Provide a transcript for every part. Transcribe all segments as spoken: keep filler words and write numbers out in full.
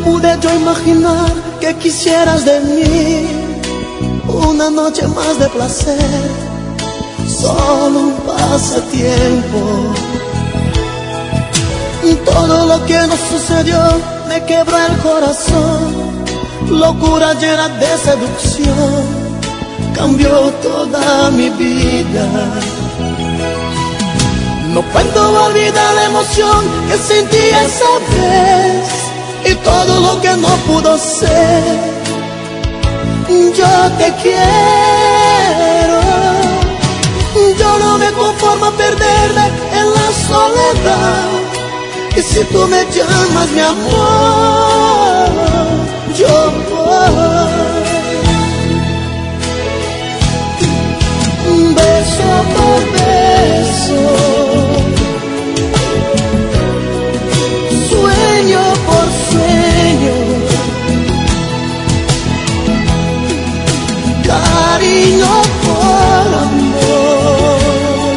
pude yo imaginar que quisieras de mí una noche más de placer, solo un pasatiempo. Todo lo que nos sucedió me quebró el corazón, locura llena de seducción, cambió toda mi vida. No puedo olvidar la emoción que sentí esa vez y todo lo que no pudo ser. Yo te quiero, yo no me conformo a perderme en la soledad. Y si tú me llamas, mi amor, yo voy. Beso por beso, sueño por sueño, cariño por amor,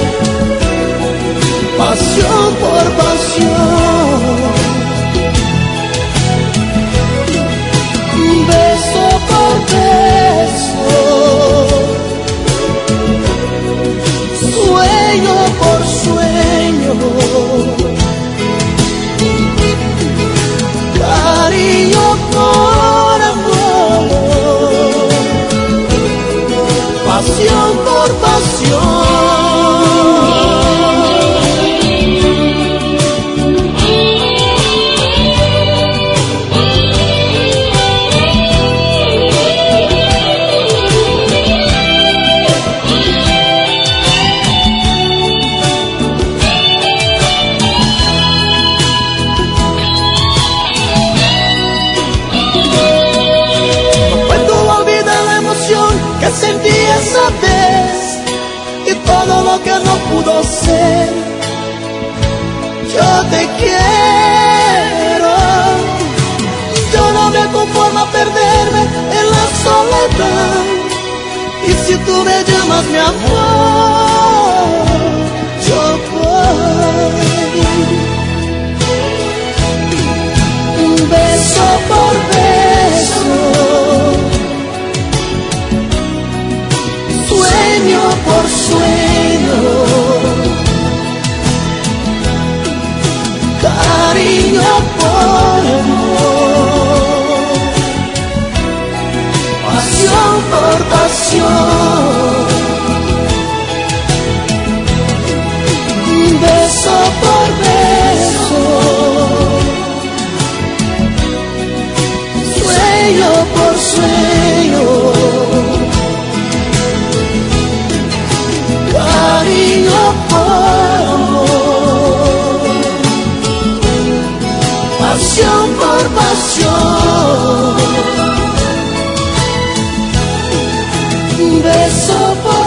pasión por pasión, beso por beso, sueño por sueño, cariño por amor, pasión por pasión. Que sentí esa vez y todo lo que no pudo ser. Yo te quiero, yo no me conformo a perderme en la soledad. Y si tú me llamas, mi amor, yo voy. Un beso por beso, sueño por sueño, cariño por amor, pasión por pasión, beso por beso, sueño por sueño, cariño por amor, pasión por pasión, beso por